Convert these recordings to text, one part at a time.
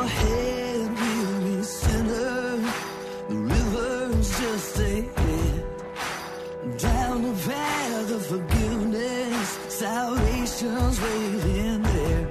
ahead, weary sinner. The river's just ahead. Down the path of forgiveness, salvation's waiting there.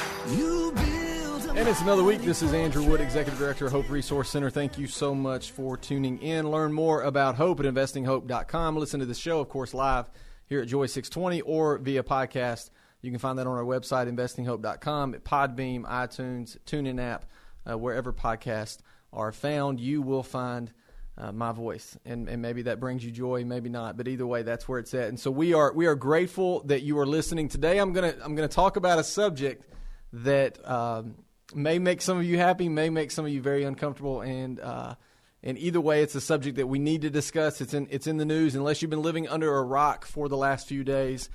And it's another week. This is Andrew Wood, Executive Director of Hope Resource Center. Thank you so much for tuning in. Learn more about Hope at investinghope.com. Listen to the show, of course, live here at Joy 620 or via podcast. You can find that on our website, investinghope.com, at Podbeam, iTunes, TuneIn app, wherever podcasts are found. You will find my voice, and maybe that brings you joy, maybe not, but either way, that's where it's at. And so we are grateful that you are listening today. I'm gonna talk about a subject that may make some of you happy, may make some of you very uncomfortable, and either way, it's a subject that we need to discuss. It's in the news. Unless you've been living under a rock for the last few days,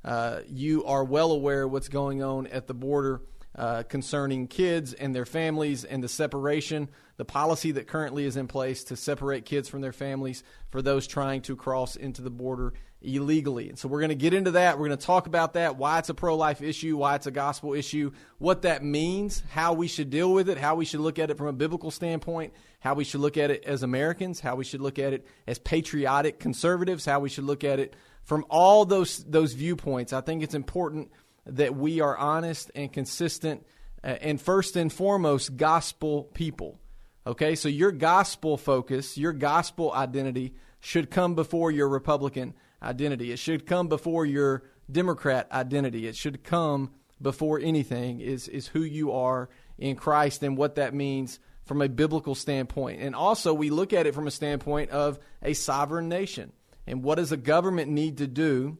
you are well aware of what's going on at the border concerning kids and their families and the separation, the policy that currently is in place to separate kids from their families for those trying to cross into the border illegally. And so we're going to get into that. We're going to talk about that, why it's a pro-life issue, why it's a gospel issue, what that means, how we should deal with it, how we should look at it from a biblical standpoint, how we should look at it as Americans, how we should look at it as patriotic conservatives, how we should look at it from all those viewpoints. I think it's important that we are honest and consistent and first and foremost gospel people. Okay, so your gospel focus, your gospel identity should come before your Republican identity. It should come before your Democrat identity. It should come before anything is who you are in Christ and what that means from a biblical standpoint. And also we look at it from a standpoint of a sovereign nation. And what does a government need to do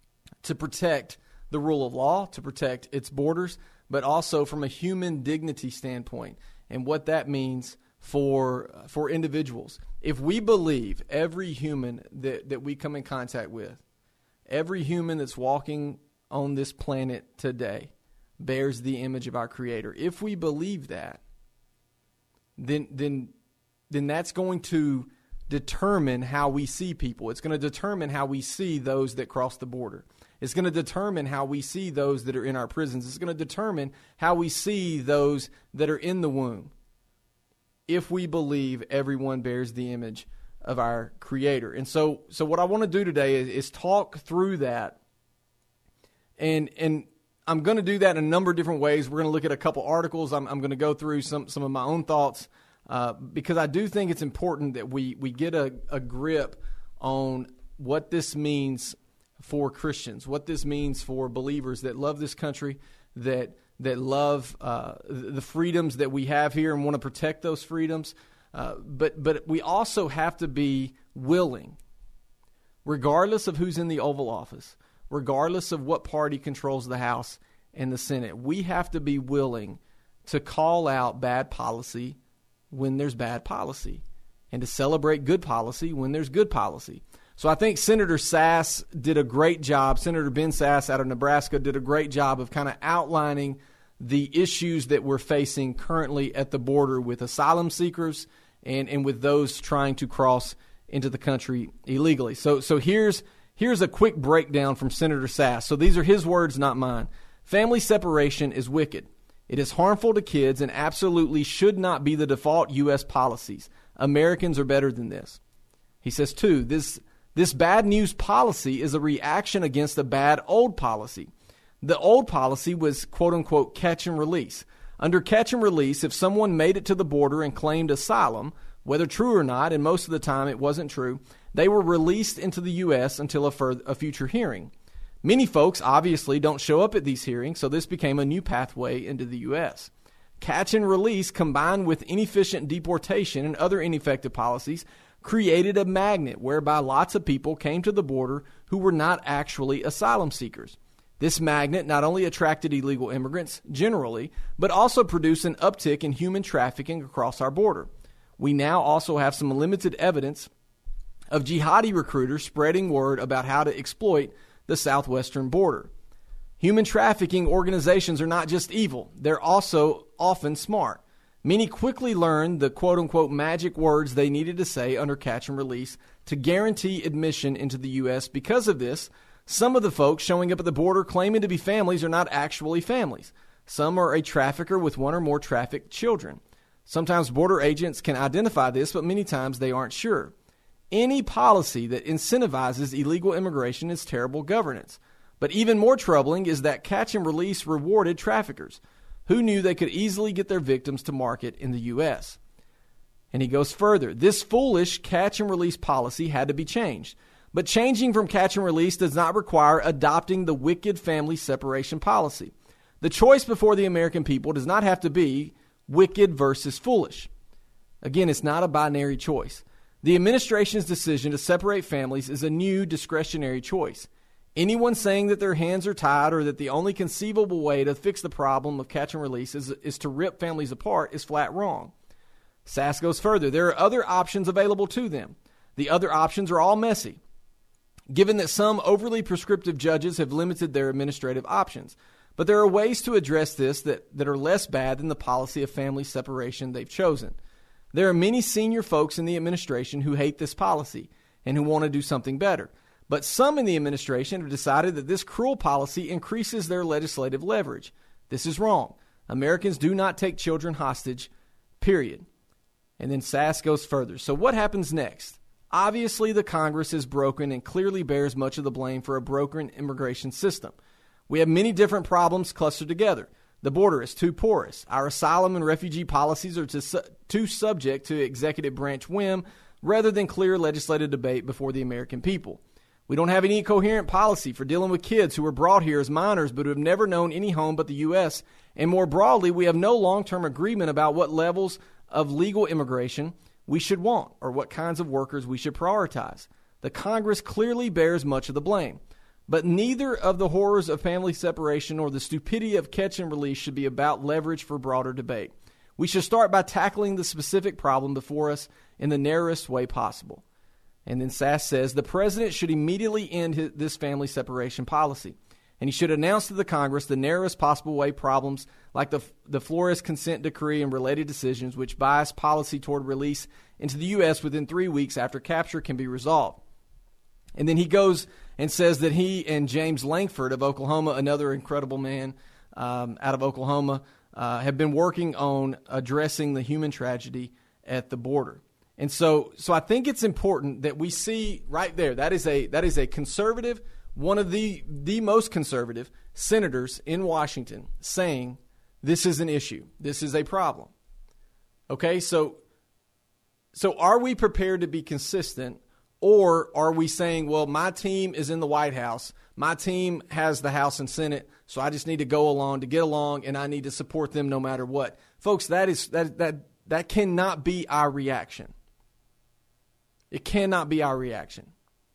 to protect the rule of law, to protect its borders, but also from a human dignity standpoint and what that means for individuals. If we believe every human that we come in contact with, every human that's walking on this planet today bears the image of our Creator, if we believe that, then that's going to determine how we see people. It's going to determine how we see those that cross the border. It's going to determine how we see those that are in our prisons. It's going to determine how we see those that are in the womb. If we believe everyone bears the image of our Creator. And so what I want to do today is talk through that. And I'm going to do that in a number of different ways. We're going to look at a couple articles. I'm going to go through some of my own thoughts because I do think it's important that we get a grip on what this means for Christians, what this means for believers that love this country, that love the freedoms that we have here and want to protect those freedoms. But we also have to be willing, regardless of who's in the Oval Office, regardless of what party controls the House and the Senate, we have to be willing to call out bad policy when there's bad policy and to celebrate good policy when there's good policy. So I think Senator Sass did a great job. Senator Ben Sass out of Nebraska did a great job of kind of outlining the issues that we're facing currently at the border with asylum seekers and with those trying to cross into the country illegally. So here's a quick breakdown from Senator Sass. So these are his words, not mine. Family separation is wicked. It is harmful to kids and absolutely should not be the default U.S. policies. Americans are better than this. He says, too, this bad news policy is a reaction against a bad old policy. The old policy was, quote unquote, catch and release. Under catch and release, if someone made it to the border and claimed asylum, whether true or not, and most of the time it wasn't true, they were released into the U.S. until a future hearing. Many folks obviously don't show up at these hearings, so this became a new pathway into the U.S. Catch and release combined with inefficient deportation and other ineffective policies created a magnet whereby lots of people came to the border who were not actually asylum seekers. This magnet not only attracted illegal immigrants generally, but also produced an uptick in human trafficking across our border. We now also have some limited evidence of jihadi recruiters spreading word about how to exploit the southwestern border. Human trafficking organizations are not just evil, they're also often smart. Many quickly learned the quote-unquote magic words they needed to say under catch and release to guarantee admission into the U.S. Because of this, some of the folks showing up at the border claiming to be families are not actually families. Some are a trafficker with one or more trafficked children. Sometimes border agents can identify this, but many times they aren't sure. Any policy that incentivizes illegal immigration is terrible governance. But even more troubling is that catch and release rewarded traffickers who knew they could easily get their victims to market in the U.S. And he goes further. This foolish catch and release policy had to be changed. But changing from catch and release does not require adopting the wicked family separation policy. The choice before the American people does not have to be wicked versus foolish. Again, it's not a binary choice. The administration's decision to separate families is a new discretionary choice. Anyone saying that their hands are tied or that the only conceivable way to fix the problem of catch and release is to rip families apart is flat wrong. Sass goes further. There are other options available to them. The other options are all messy, given that some overly prescriptive judges have limited their administrative options. But there are ways to address this that are less bad than the policy of family separation they've chosen. There are many senior folks in the administration who hate this policy and who want to do something better. But some in the administration have decided that this cruel policy increases their legislative leverage. This is wrong. Americans do not take children hostage, period. And then Sass goes further. So what happens next? Obviously, the Congress is broken and clearly bears much of the blame for a broken immigration system. We have many different problems clustered together. The border is too porous. Our asylum and refugee policies are too subject to executive branch whim rather than clear legislative debate before the American people. We don't have any coherent policy for dealing with kids who were brought here as minors but who have never known any home but the U.S. And more broadly, we have no long-term agreement about what levels of legal immigration we should want or what kinds of workers we should prioritize. The Congress clearly bears much of the blame. But neither of the horrors of family separation or the stupidity of catch and release should be about leverage for broader debate. We should start by tackling the specific problem before us in the narrowest way possible. And then Sass says the president should immediately end this family separation policy. And he should announce to the Congress the narrowest possible way problems like the Flores consent decree and related decisions which bias policy toward release into the U.S. within 3 weeks after capture can be resolved. And then he goes and says that he and James Lankford of Oklahoma, another incredible man out of Oklahoma, have been working on addressing the human tragedy at the border. And so I think it's important that we see right there, that is a conservative, one of the most conservative senators in Washington saying this is an issue. This is a problem. Okay, so are we prepared to be consistent, or are we saying, well, my team is in the White House, my team has the House and Senate, so I just need to go along to get along, and I need to support them no matter what? Folks, that cannot be our reaction. It cannot be our reaction.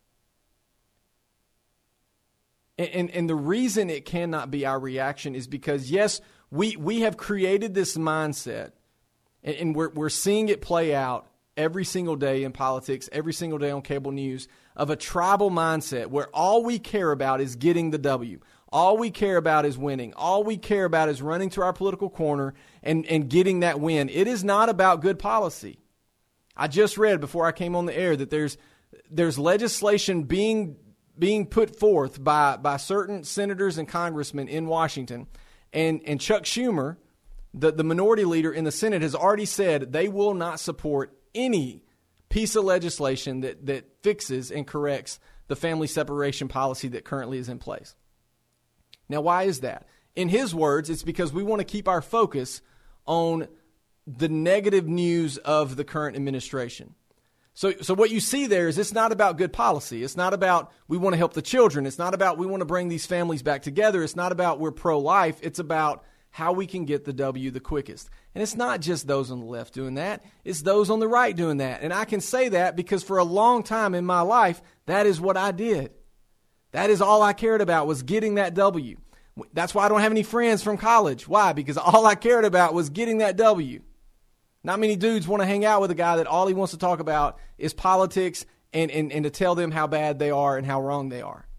And the reason it cannot be our reaction is because, yes, we have created this mindset, and we're seeing it play out every single day in politics, every single day on cable news, of a tribal mindset where all we care about is getting the W. All we care about is winning. All we care about is running to our political corner and getting that win. It is not about good policy. I just read before I came on the air that there's legislation being put forth by certain senators and congressmen in Washington. And Chuck Schumer, the minority leader in the Senate, has already said they will not support any piece of legislation that fixes and corrects the family separation policy that currently is in place. Now, why is that? In his words, it's because we want to keep our focus on the negative news of the current administration. So what you see there is it's not about good policy. It's not about we want to help the children. It's not about we want to bring these families back together. It's not about we're pro-life. It's about how we can get the W the quickest. And it's not just those on the left doing that. It's those on the right doing that. And I can say that because for a long time in my life, that is what I did. That is all I cared about, was getting that W. That's why I don't have any friends from college. Why? Because all I cared about was getting that W. Not many dudes want to hang out with a guy that all he wants to talk about is politics and to tell them how bad they are and how wrong they are.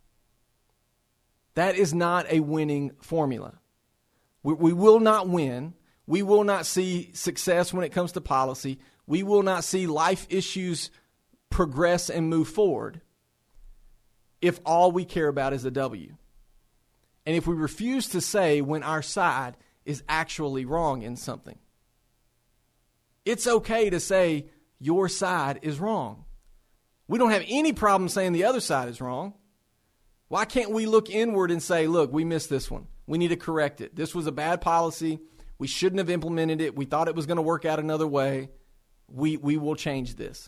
That is not a winning formula. We will not win. We will not see success when it comes to policy. We will not see life issues progress and move forward if all we care about is a W. and if we refuse to say when our side is actually wrong in something. It's okay to say your side is wrong. We don't have any problem saying the other side is wrong. Why can't we look inward and say, look, we missed this one. We need to correct it. This was a bad policy. We shouldn't have implemented it. We thought it was going to work out another way. We will change this.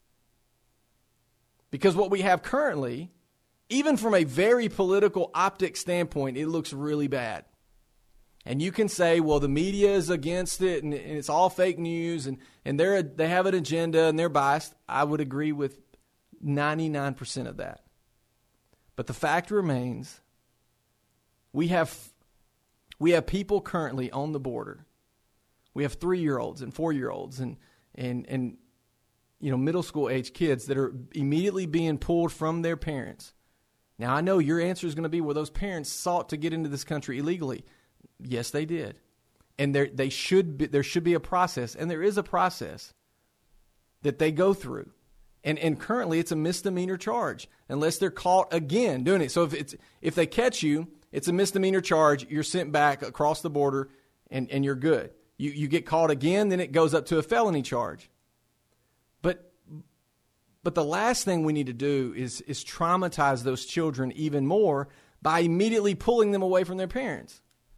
Because what we have currently, even from a very political optic standpoint, it looks really bad. And you can say, well, the media is against it and it's all fake news and they have an agenda and they're biased. I would agree with 99% of that. But the fact remains, we have people currently on the border. We have 3-year-olds and 4-year-olds and middle school age kids that are immediately being pulled from their parents. Now, I know your answer is going to be, well, those parents sought to get into this country illegally. Yes, they did. And there should be a process, and there is a process that they go through. And currently it's a misdemeanor charge unless they're caught again doing it. So if they catch you, it's a misdemeanor charge. You're sent back across the border and you're good. You get caught again, then it goes up to a felony charge. But the last thing we need to do is traumatize those children even more by immediately pulling them away from their parents.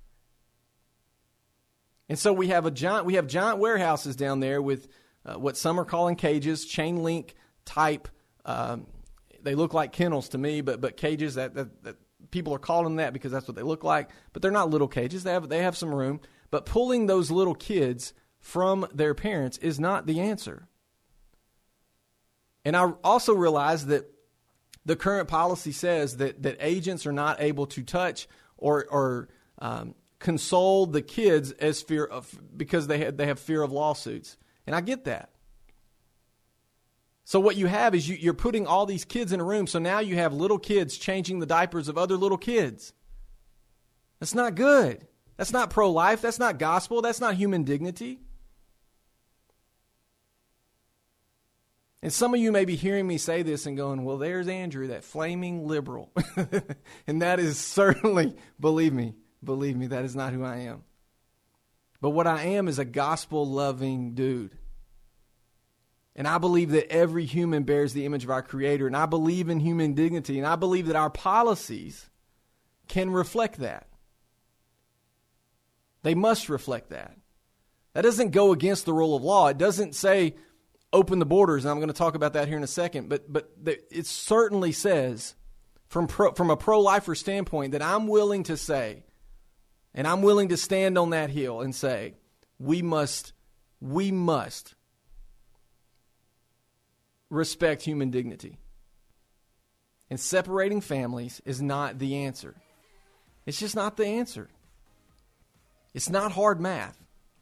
And so we have giant warehouses down there with what some are calling cages, chain link type. They look like kennels to me, but cages that people are calling them that because that's what they look like. But they're not little cages. They have some room. But pulling those little kids from their parents is not the answer. And I also realize that the current policy says that agents are not able to touch or console the kids because they have fear of lawsuits. And I get that. So what you have is you're putting all these kids in a room, so now you have little kids changing the diapers of other little kids. That's not good. That's not pro-life. That's not gospel. That's not human dignity. And some of you may be hearing me say this and going, well, there's Andrew, that flaming liberal. And that is certainly, believe me, that is not who I am. But what I am is a gospel-loving dude. And I believe that every human bears the image of our Creator. And I believe in human dignity. And I believe that our policies can reflect that. They must reflect that. That doesn't go against the rule of law. It doesn't say open the borders, and I'm going to talk about that here in a second. But it certainly says, from a pro-lifer standpoint, that I'm willing to say, and I'm willing to stand on that hill and say, we must respect human dignity. And separating families is not the answer. It's just not the answer. It's not hard math.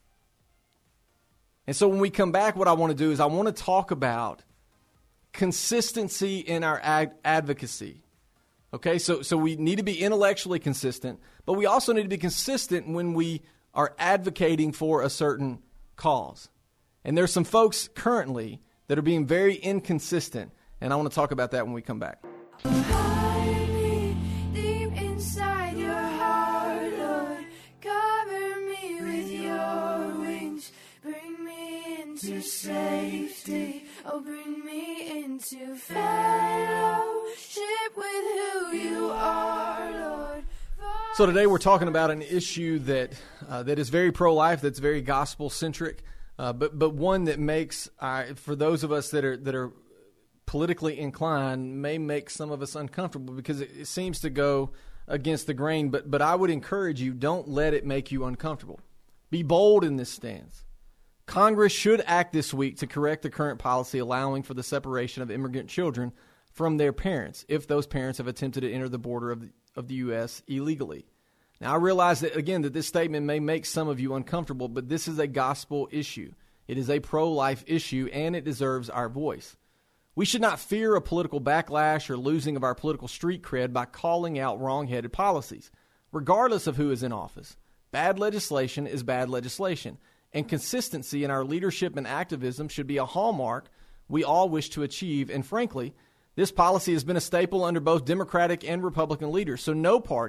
And so when we come back, what I want to do is I want to talk about consistency in our advocacy. Okay, so we need to be intellectually consistent, but we also need to be consistent when we are advocating for a certain cause. And there's some folks currently that are being very inconsistent, and I want to talk about that when we come back. Hide me deep inside your heart, Lord. Cover me with your wings. Bring me into safety. Oh, bring me into fellowship with who you are, Lord. So today we're talking about an issue that is very pro-life, that's very gospel-centric, but one that makes, for those of us that are politically inclined, may make some of us uncomfortable because it seems to go against the grain. But I would encourage you, don't let it make you uncomfortable. Be bold in this stance. Congress should act this week to correct the current policy allowing for the separation of immigrant children from their parents if those parents have attempted to enter the border of the U.S. illegally. Now, I realize that, again, that this statement may make some of you uncomfortable, but this is a gospel issue. It is a pro-life issue, and it deserves our voice. We should not fear a political backlash or losing of our political street cred by calling out wrong-headed policies, regardless of who is in office. Bad legislation is bad legislation, and consistency in our leadership and activism should be a hallmark we all wish to achieve, and frankly, this policy has been a staple under both Democratic and Republican leaders, so no party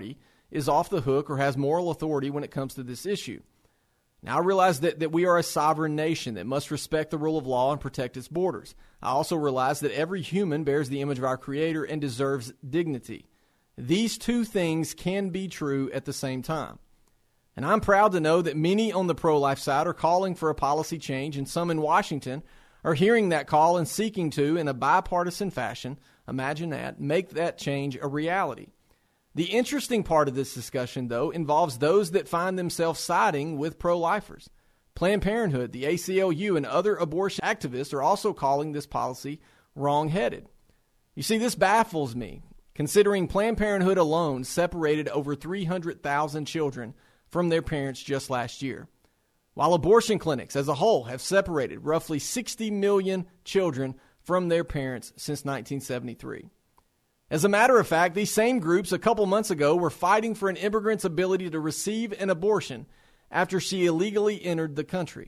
is off the hook or has moral authority when it comes to this issue. Now, I realize that we are a sovereign nation that must respect the rule of law and protect its borders. I also realize that every human bears the image of our Creator and deserves dignity. These two things can be true at the same time. And I'm proud to know that many on the pro-life side are calling for a policy change, and some in Washington are hearing that call and seeking to, in a bipartisan fashion, imagine that, make that change a reality. The interesting part of this discussion, though, involves those that find themselves siding with pro-lifers. Planned Parenthood, the ACLU, and other abortion activists are also calling this policy wrong-headed. You see, this baffles me, considering Planned Parenthood alone separated over 300,000 children from their parents just last year, while abortion clinics as a whole have separated roughly 60 million children from their parents since 1973. As a matter of fact, these same groups a couple months ago were fighting for an immigrant's ability to receive an abortion after she illegally entered the country.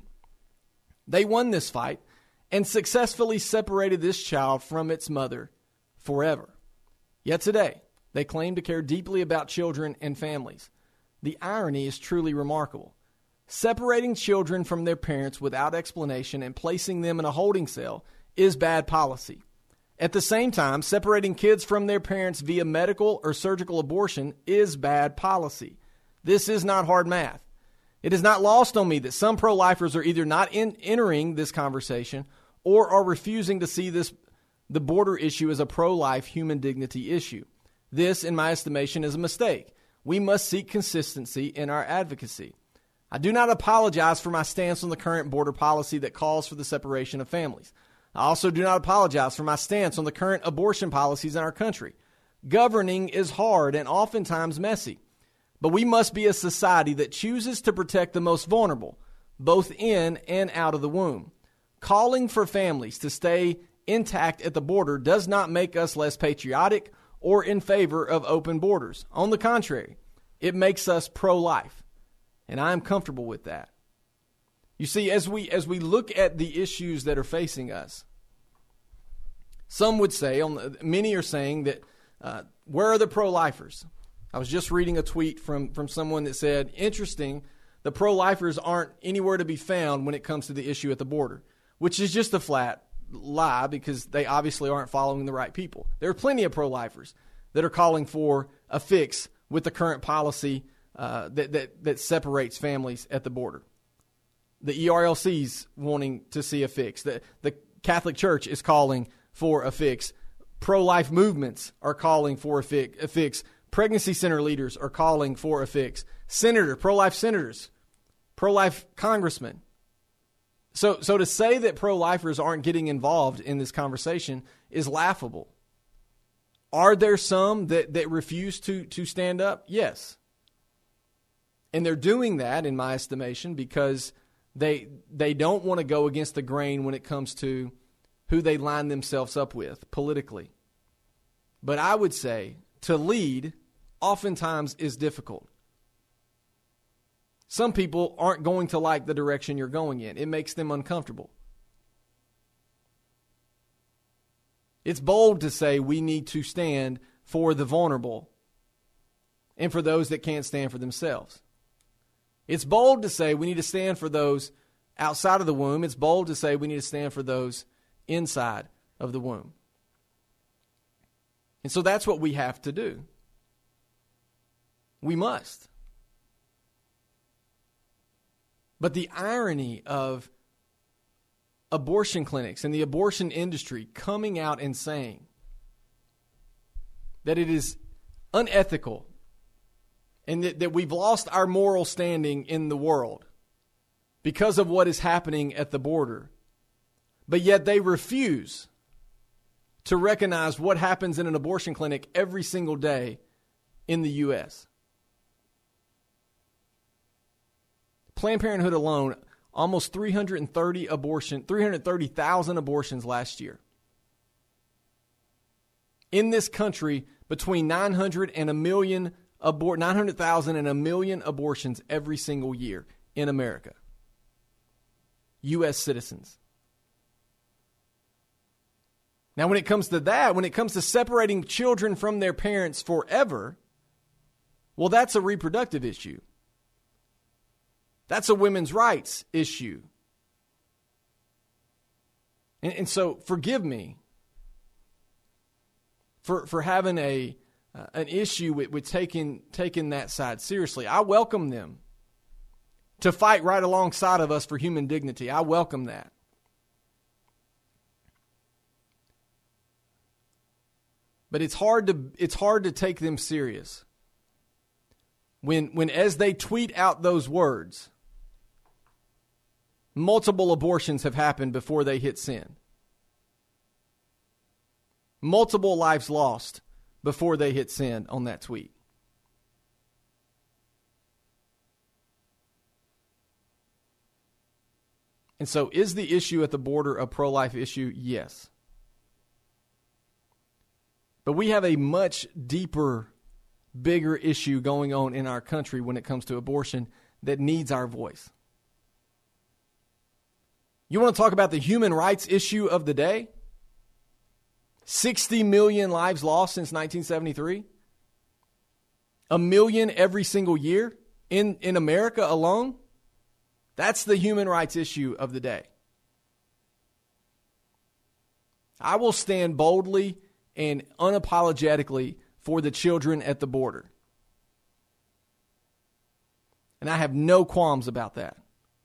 They won this fight and successfully separated this child from its mother forever. Yet today, they claim to care deeply about children and families. The irony is truly remarkable. Separating children from their parents without explanation and placing them in a holding cell is bad policy. At the same time, separating kids from their parents via medical or surgical abortion is bad policy. This is not hard math. It is not lost on me that some pro-lifers are either not entering this conversation or are refusing to see the border issue as a pro-life human dignity issue. This, in my estimation, is a mistake. We must seek consistency in our advocacy. I do not apologize for my stance on the current border policy that calls for the separation of families. I also do not apologize for my stance on the current abortion policies in our country. Governing is hard and oftentimes messy, but we must be a society that chooses to protect the most vulnerable, both in and out of the womb. Calling for families to stay intact at the border does not make us less patriotic or in favor of open borders. On the contrary, it makes us pro-life, and I am comfortable with that. You see, as we look at the issues that are facing us, some would say, many are saying that, where are the pro-lifers? I was just reading a tweet from someone that said, interesting, the pro-lifers aren't anywhere to be found when it comes to the issue at the border, which is just a flat lie because they obviously aren't following the right people. There are plenty of pro-lifers that are calling for a fix with the current policy that separates families at the border. The ERLC's wanting to see a fix. The Catholic Church is calling for a fix. Pro-life movements are calling for a fix. Pregnancy center leaders are calling for a fix. Pro-life senators, pro-life congressmen. So to say that pro-lifers aren't getting involved in this conversation is laughable. Are there some that refuse to stand up? Yes. And they're doing that, in my estimation, because they don't want to go against the grain when it comes to who they line themselves up with politically. But I would say to lead oftentimes is difficult. Some people aren't going to like the direction you're going in. It makes them uncomfortable. It's bold to say we need to stand for the vulnerable and for those that can't stand for themselves. It's bold to say we need to stand for those outside of the womb. It's bold to say we need to stand for those inside of the womb. And so that's what we have to do. We must. But the irony of abortion clinics and the abortion industry coming out and saying that it is unethical and that we've lost our moral standing in the world because of what is happening at the border, but yet they refuse to recognize what happens in an abortion clinic every single day in the U.S. Planned Parenthood alone, almost 330,000 abortions last year. In this country, between 900,000 and 1 million abortions every single year in America. U.S. citizens. Now, when it comes to that, when it comes to separating children from their parents forever, Well, that's a reproductive issue. That's a women's rights issue. And so forgive me for having an issue with taking that side seriously. I welcome them to fight right alongside of us for human dignity. I welcome that. But it's hard to take them serious when as they tweet out those words, multiple abortions have happened before they hit sin. Multiple lives lost before they hit sin on that tweet. And so is the issue at the border a pro-life issue? Yes. But we have a much deeper, bigger issue going on in our country when it comes to abortion that needs our voice. You want to talk about the human rights issue of the day? 60 million lives lost since 1973. 1 million every single year in America alone. That's the human rights issue of the day. I will stand boldly and unapologetically for the children at the border. And I have no qualms about that.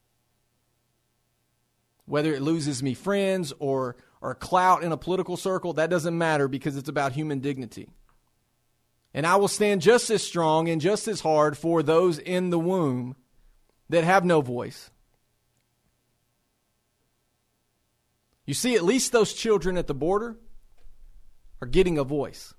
Whether it loses me friends or clout in a political circle, that doesn't matter because it's about human dignity. And I will stand just as strong and just as hard for those in the womb that have no voice. You see, at least those children at the border are getting a voice.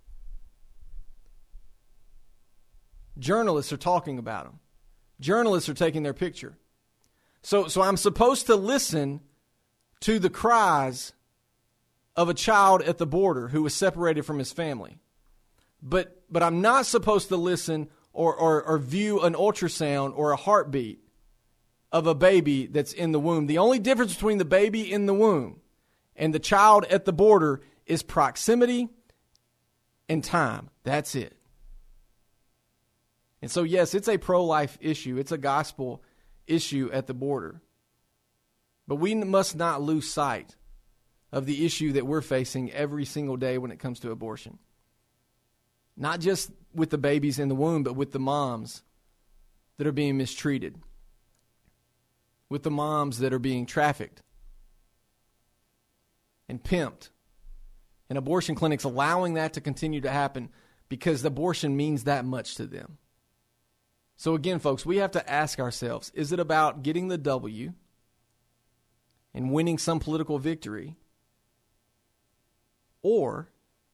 Journalists are talking about them. Journalists are taking their picture. So I'm supposed to listen to the cries of a child at the border who was separated from his family. But I'm not supposed to listen or view an ultrasound or a heartbeat of a baby that's in the womb. The only difference between the baby in the womb and the child at the border is proximity and time. That's it. And so, yes, it's a pro-life issue. It's a gospel issue at the border. But we must not lose sight of the issue that we're facing every single day when it comes to abortion. Not just with the babies in the womb, but with the moms that are being mistreated. With the moms that are being trafficked and pimped. And abortion clinics allowing that to continue to happen because abortion means that much to them. So again, folks, we have to ask ourselves, is it about getting the W and winning some political victory? Or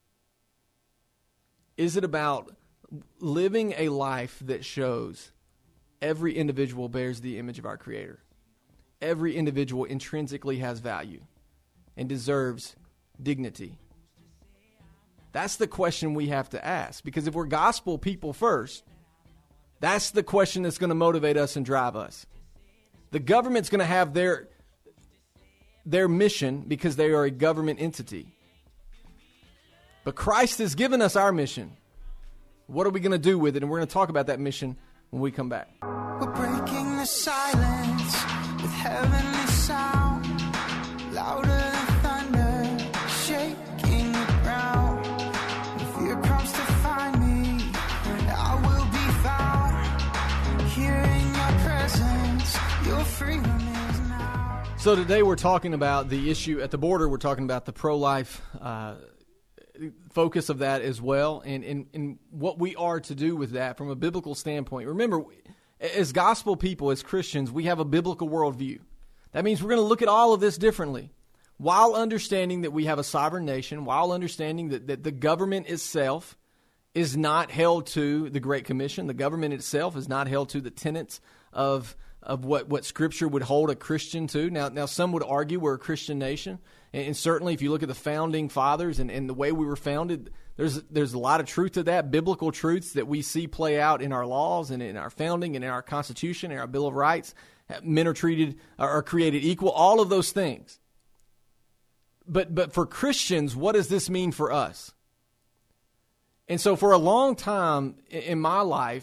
is it about living a life that shows every individual bears the image of our Creator? Every individual intrinsically has value and deserves dignity. That's the question we have to ask. Because if we're gospel people first, that's the question that's going to motivate us and drive us. The government's going to have their mission because they are a government entity. But Christ has given us our mission. What are we going to do with it? And we're going to talk about that mission when we come back. We're breaking the silence with heavenly sound, louder than thunder, shaking the ground. If fear comes to find me, I will be found. Here in your presence, your freedom is now. So today we're talking about the issue at the border. We're talking about the pro-life focus of that as well, and what we are to do with that from a biblical standpoint. Remember, as gospel people, as Christians, we have a biblical worldview. That means we're going to look at all of this differently, while understanding that we have a sovereign nation, while understanding that the government itself is not held to the Great Commission. The government itself is not held to the tenets of what Scripture would hold a Christian to. Now some would argue we're a Christian nation, and certainly if you look at the founding fathers and the way we were founded, there's a lot of truth to that, biblical truths that we see play out in our laws and in our founding and in our Constitution and our Bill of Rights. Men are created equal, all of those things. But for Christians, what does this mean for us? And so for a long time in my life,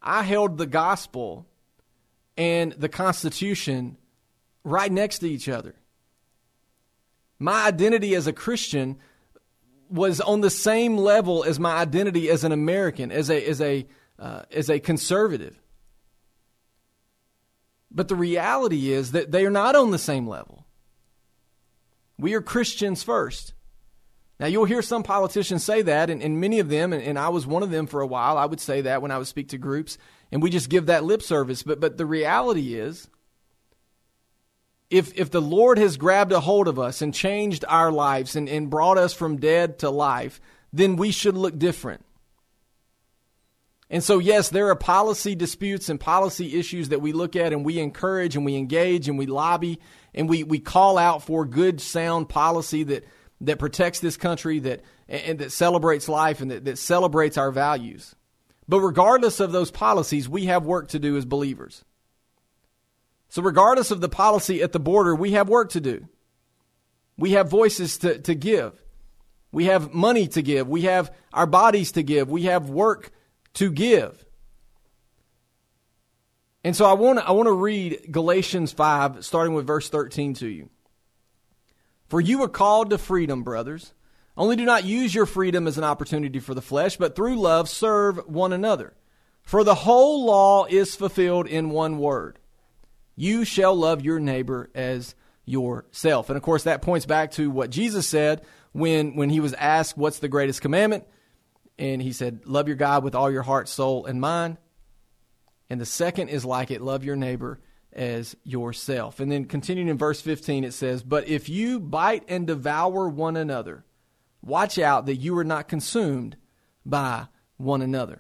I held the gospel and the Constitution right next to each other. My identity as a Christian was on the same level as my identity as an American, as a conservative. But the reality is that they are not on the same level. We are Christians first. Now, you'll hear some politicians say that, and many of them, and I was one of them for a while, I would say that when I would speak to groups, and we just give that lip service. But the reality is, if the Lord has grabbed a hold of us and changed our lives and brought us from dead to life, then we should look different. And so, yes, there are policy disputes and policy issues that we look at and we encourage and we engage and we lobby and we call out for good, sound policy that protects this country, that celebrates life and that celebrates our values. But regardless of those policies, we have work to do as believers. So regardless of the policy at the border, we have work to do. We have voices to give. We have money to give. We have our bodies to give. We have work to give. And so I want to read Galatians 5, starting with verse 13 to you. For you are called to freedom, brothers. Only do not use your freedom as an opportunity for the flesh, but through love serve one another. For the whole law is fulfilled in one word. You shall love your neighbor as yourself. And of course, that points back to what Jesus said when he was asked, what's the greatest commandment? And he said, love your God with all your heart, soul, and mind. And the second is like it, love your neighbor as yourself. And then continuing in verse 15, it says, but if you bite and devour one another, watch out that you are not consumed by one another.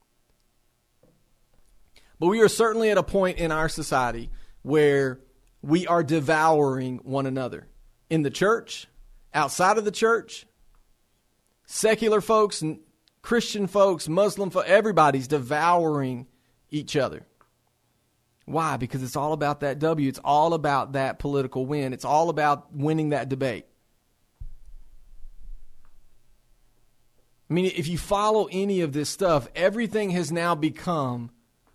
But we are certainly at a point in our society where we are devouring one another. In the church, outside of the church, secular folks, Christian folks, Muslim folks, everybody's devouring each other. Why? Because it's all about that W. It's all about that political win. It's all about winning that debate. I mean, if you follow any of this stuff, everything has now become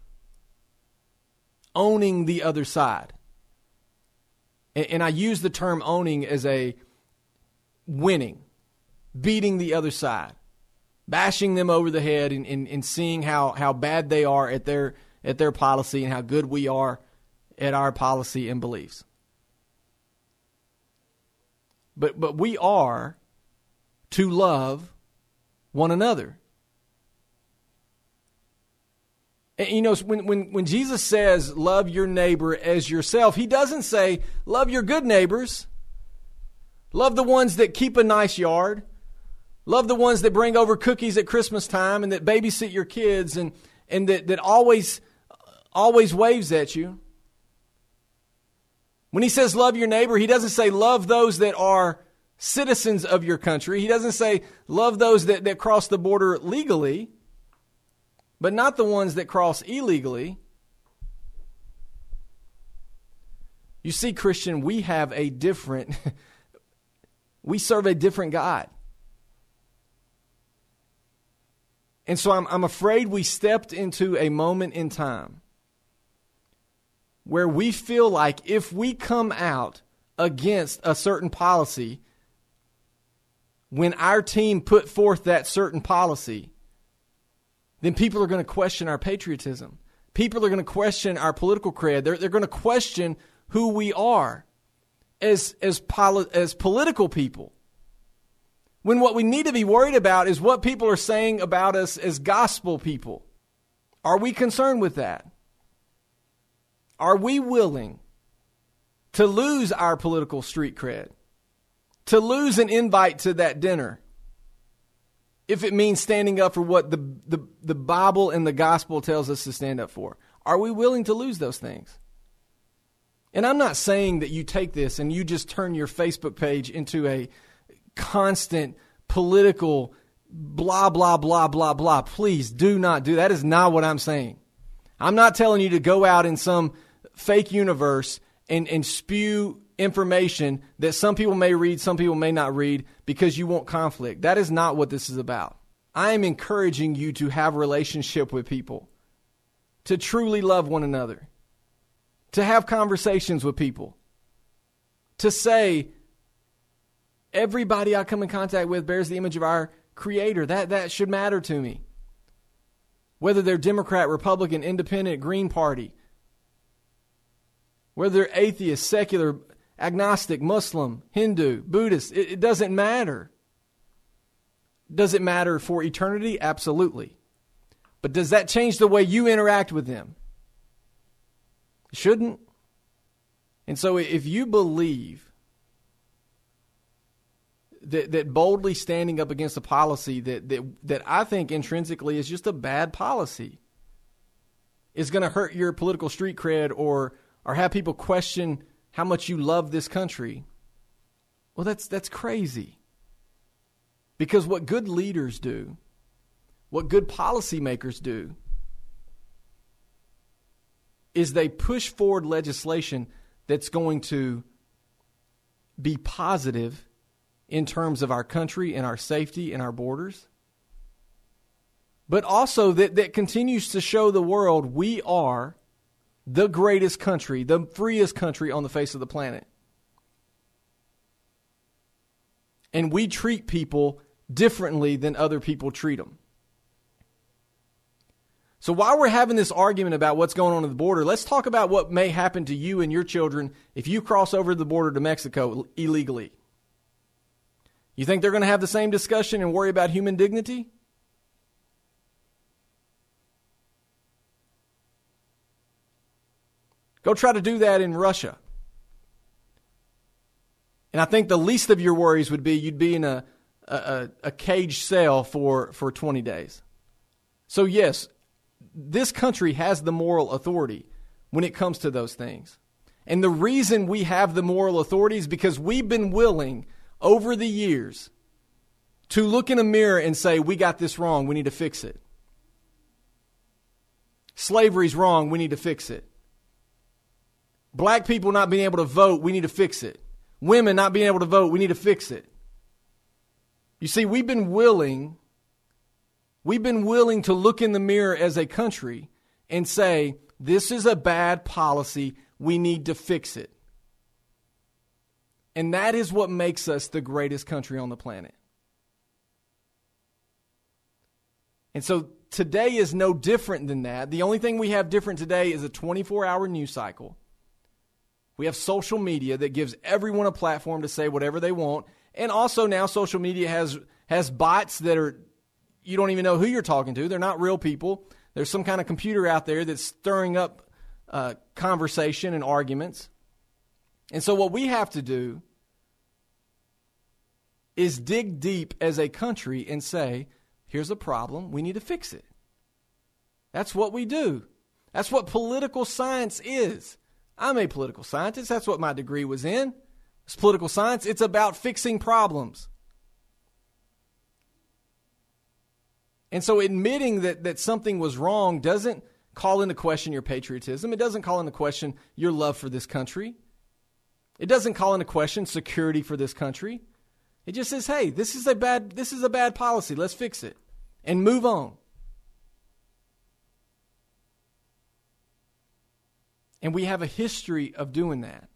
owning the other side. And I use the term owning as a winning, beating the other side, bashing them over the head and seeing how bad they are at their policy and how good we are at our policy and beliefs. But we are to love one another. And you know, when Jesus says love your neighbor as yourself, he doesn't say love your good neighbors. Love the ones that keep a nice yard. Love the ones that bring over cookies at Christmas time and that babysit your kids and that always waves at you. When he says love your neighbor, he doesn't say love those that are citizens of your country. He doesn't say love those that cross the border legally, but not the ones that cross illegally. You see, Christian, we serve a different God. And so I'm afraid we stepped into a moment in time where we feel like if we come out against a certain policy, when our team put forth that certain policy, then people are going to question our patriotism. People are going to question our political cred. They're going to question who we are as political people. When what we need to be worried about is what people are saying about us as gospel people. Are we concerned with that? Are we willing to lose our political street cred? To lose an invite to that dinner? If it means standing up for what the Bible and the gospel tells us to stand up for. Are we willing to lose those things? And I'm not saying that you take this and you just turn your Facebook page into a constant political blah, blah, blah, blah, blah. Please do not do that. That is not what I'm saying. I'm not telling you to go out in some fake universe and spew information that some people may read, some people may not read because you want conflict. That is not what this is about. I am encouraging you to have a relationship with people. to truly love one another, to have conversations with people, to say, everybody I come in contact with bears the image of our Creator. That should matter to me. Whether they're Democrat, Republican, Independent, Green Party, whether they're atheist, secular, agnostic, Muslim, Hindu, Buddhist, it doesn't matter. Does it matter for eternity? Absolutely. But does that change the way you interact with them? It shouldn't. And so if you believe that boldly standing up against a policy that I think intrinsically is just a bad policy is going to hurt your political street cred or have people question how much you love this country, well, that's crazy. Because what good leaders do, what good policymakers do, is they push forward legislation that's going to be positive in terms of our country and our safety and our borders, but also that continues to show the world we are the greatest country, the freest country on the face of the planet. And we treat people differently than other people treat them. So while we're having this argument about what's going on at the border, let's talk about what may happen to you and your children if you cross over the border to Mexico illegally. You think they're going to have the same discussion and worry about human dignity? Go try to do that in Russia. And I think the least of your worries would be you'd be in a caged cell for 20 days. So yes, this country has the moral authority when it comes to those things. And the reason we have the moral authority is because we've been willing over the years to look in a mirror and say, we got this wrong, we need to fix it. Slavery's wrong, we need to fix it. Black people not being able to vote, we need to fix it. Women not being able to vote, we need to fix it. You see, we've been willing to look in the mirror as a country and say, this is a bad policy, we need to fix it. And that is what makes us the greatest country on the planet. And so today is no different than that. The only thing we have different today is a 24-hour news cycle. We have social media that gives everyone a platform to say whatever they want. And also now social media has bots that are, you don't even know who you're talking to. They're not real people. There's some kind of computer out there that's stirring up conversation and arguments. And so what we have to do is dig deep as a country and say, here's a problem, we need to fix it. That's what we do. That's what political science is. I'm a political scientist. That's what my degree was in. It's political science. It's about fixing problems. And so admitting that something was wrong doesn't call into question your patriotism. It doesn't call into question your love for this country. It doesn't call into question security for this country. It just says, hey, this is a bad policy. Let's fix it and move on. And we have a history of doing that.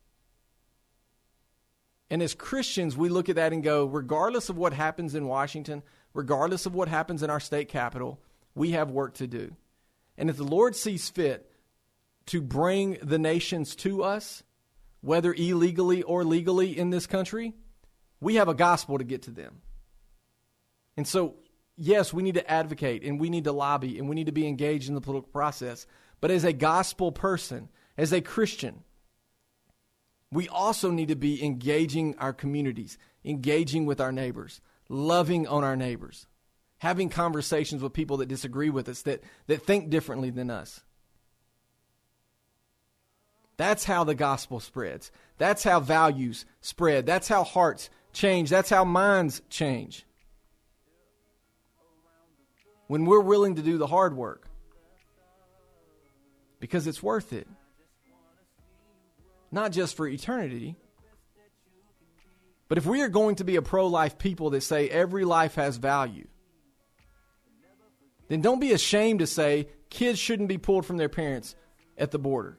And as Christians, we look at that and go, regardless of what happens in Washington, regardless of what happens in our state capital, we have work to do. And if the Lord sees fit to bring the nations to us, whether illegally or legally in this country, we have a gospel to get to them. And so, yes, we need to advocate and we need to lobby and we need to be engaged in the political process. But as a gospel person, as a Christian, we also need to be engaging our communities, engaging with our neighbors, loving on our neighbors, having conversations with people that disagree with us, that think differently than us. That's how the gospel spreads. That's how values spread. That's how hearts change. That's how minds change. When we're willing to do the hard work. Because it's worth it. Not just for eternity. But if we are going to be a pro-life people that say every life has value, then don't be ashamed to say kids shouldn't be pulled from their parents at the border.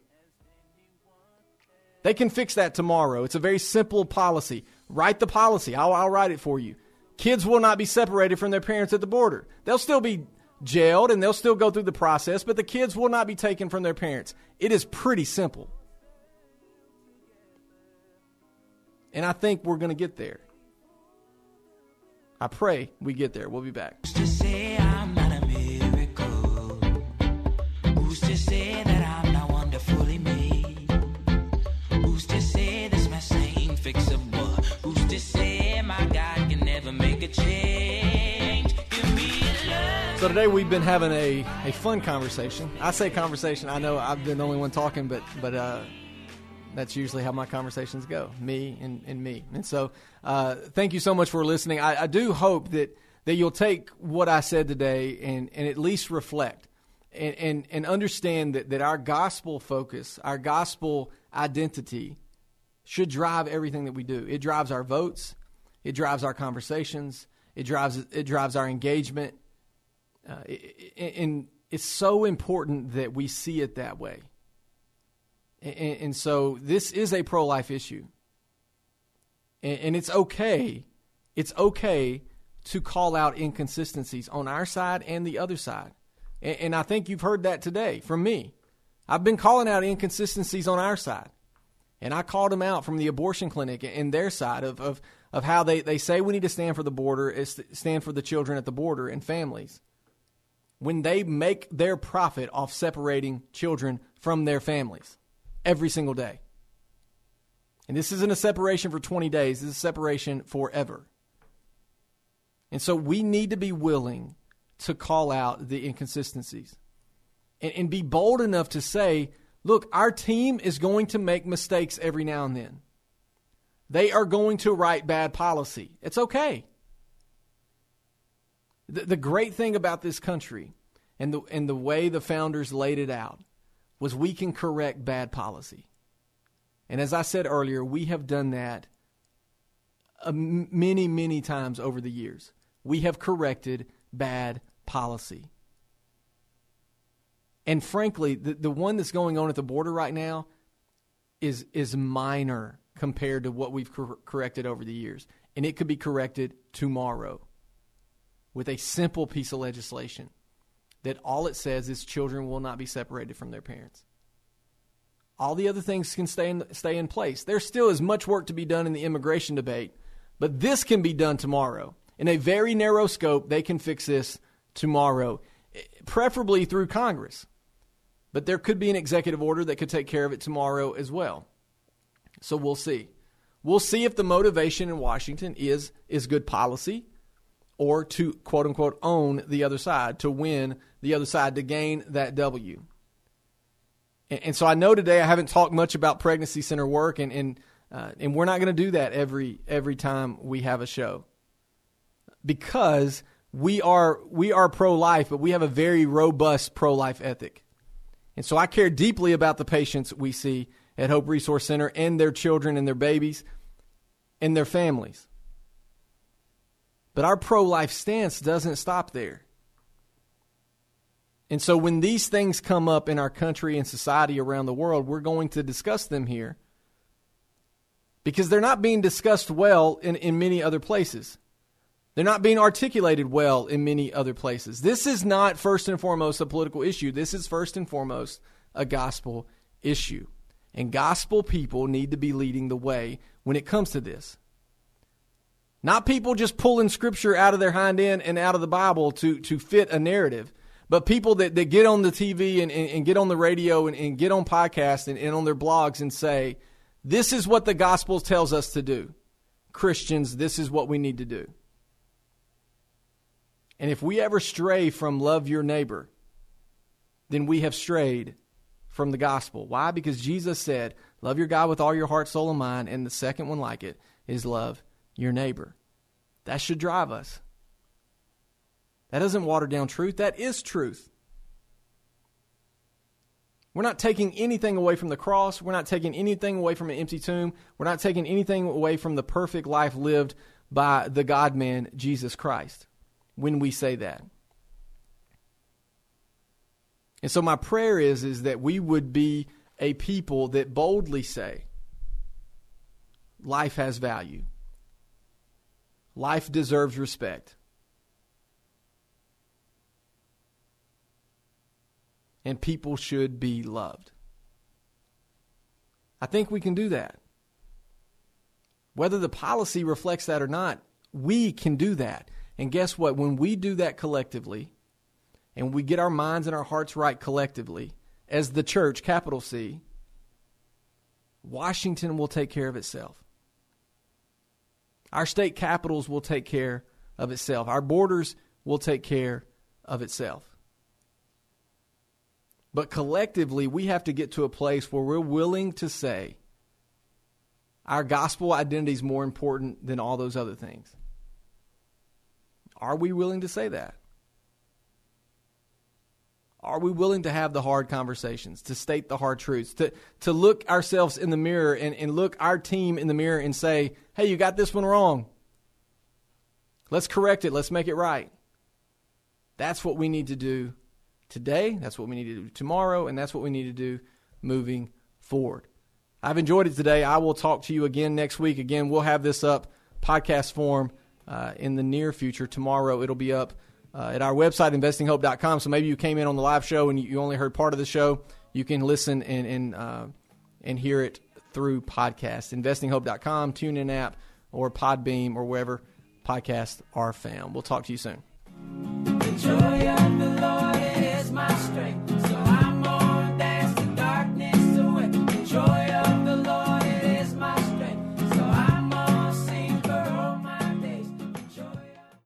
They can fix that tomorrow. It's a very simple policy. Write the policy. I'll write it for you. Kids will not be separated from their parents at the border. They'll still be jailed and they'll still go through the process, but the kids will not be taken from their parents. It is pretty simple. And I think we're going to get there. I pray we get there. We'll be back. Who's to say I'm not a miracle? Who's to say that I'm not wonderfully made? Who's to say this mess ain't fixable? Who's to say my God can never make a change? Give me love. So today we've been having a fun conversation. I say conversation. I know I've been the only one talking, but that's usually how my conversations go, me and me. And so thank you so much for listening. I do hope that you'll take what I said today and at least reflect and understand that our gospel focus, our gospel identity should drive everything that we do. It drives our votes. It drives our conversations. It drives our engagement. And it's so important that we see it that way. And so this is a pro-life issue. And it's okay. It's okay to call out inconsistencies on our side and the other side. And I think you've heard that today from me. I've been calling out inconsistencies on our side. And I called them out from the abortion clinic and their side of how they say we need to stand for the border, stand for the children at the border and families. When they make their profit off separating children from their families. Every single day. And this isn't a separation for 20 days. This is a separation forever. And so we need to be willing to call out the inconsistencies. And be bold enough to say, look, our team is going to make mistakes every now and then. They are going to write bad policy. It's okay. The great thing about this country and the way the founders laid it out was we can correct bad policy. And as I said earlier, we have done that many, many times over the years. We have corrected bad policy. And frankly, the one that's going on at the border right now is minor compared to what we've corrected over the years. And it could be corrected tomorrow with a simple piece of legislation. That all it says is children will not be separated from their parents. All the other things can stay in place. There still is much work to be done in the immigration debate, but this can be done tomorrow. In a very narrow scope, they can fix this tomorrow, preferably through Congress. But there could be an executive order that could take care of it tomorrow as well. So we'll see. We'll see if the motivation in Washington is good policy, or to, quote unquote, own the other side, to win the other side, to gain that W. And so I know today I haven't talked much about pregnancy center work, and we're not going to do that every time we have a show. Because we are pro-life, but we have a very robust pro-life ethic. And so I care deeply about the patients we see at Hope Resource Center and their children and their babies and their families. But our pro-life stance doesn't stop there. And so when these things come up in our country and society around the world, we're going to discuss them here because they're not being discussed well in many other places. They're not being articulated well in many other places. This is not first and foremost a political issue. This is first and foremost a gospel issue. And gospel people need to be leading the way when it comes to this. Not people just pulling scripture out of their hind end and out of the Bible to fit a narrative, but people that get on the TV and get on the radio and get on podcasts and on their blogs and say, this is what the gospel tells us to do. Christians, this is what we need to do. And if we ever stray from love your neighbor, then we have strayed from the gospel. Why? Because Jesus said, love your God with all your heart, soul, and mind, and the second one like it is love your neighbor. That should drive us. That doesn't water down truth. That is truth. We're not taking anything away from the cross. We're not taking anything away from an empty tomb. We're not taking anything away from the perfect life lived by the God-man, Jesus Christ, when we say that. And so my prayer is that we would be a people that boldly say, life has value. Life deserves respect. And people should be loved. I think we can do that. Whether the policy reflects that or not, we can do that. And guess what? When we do that collectively, and we get our minds and our hearts right collectively, as the church, capital C, Washington will take care of itself. Our state capitals will take care of itself. Our borders will take care of itself. But collectively, we have to get to a place where we're willing to say our gospel identity is more important than all those other things. Are we willing to say that? Are we willing to have the hard conversations, to state the hard truths, to look ourselves in the mirror and look our team in the mirror and say, hey, you got this one wrong. Let's correct it. Let's make it right. That's what we need to do today. That's what we need to do tomorrow. And that's what we need to do moving forward. I've enjoyed it today. I will talk to you again next week. Again, we'll have this up podcast form in the near future. Tomorrow it'll be up at our website, investinghope.com. So maybe you came in on the live show and you only heard part of the show. You can listen and hear it through podcast. Investinghope.com, TuneIn app, or Podbeam, or wherever podcasts are found. We'll talk to you soon.